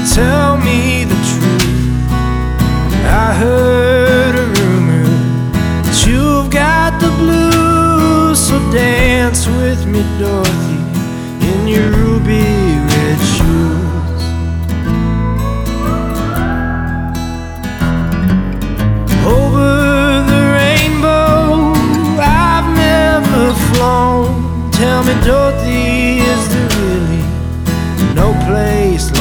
tell me the truth. I heard a rumor that you've got the blues, so dance with me, Dorothy, in your ruby red shoes. Over the rainbow I've never flown. Tell me, Dorothy, is there really no place like